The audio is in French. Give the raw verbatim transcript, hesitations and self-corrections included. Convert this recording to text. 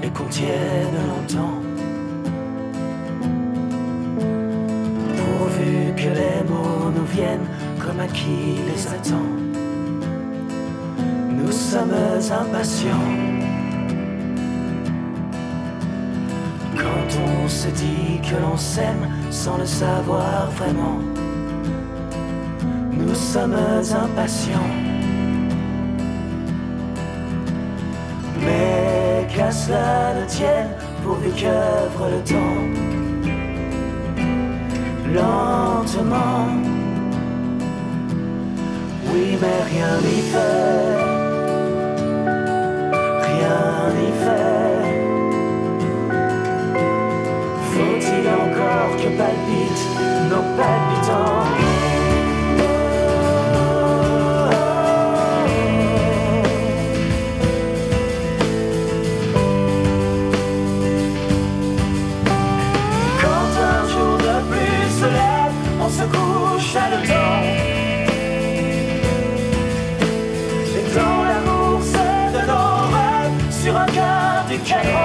et qu'on tienne longtemps. Pourvu que les mots nous viennent comme à qui les attend. Nous sommes impatients. Quand on se dit que l'on s'aime sans le savoir vraiment, nous sommes impatients. Mais qu'à cela ne tienne, pourvu qu'œuvre le temps, lentement. Oui, mais rien n'y fait, rien n'y fait. Faut-il encore que palpitent nos palpitants? Quand un jour de pluie se lève, on se couche à le temps. Et dans l'amour, c'est de nos rêves sur un quart du cadran.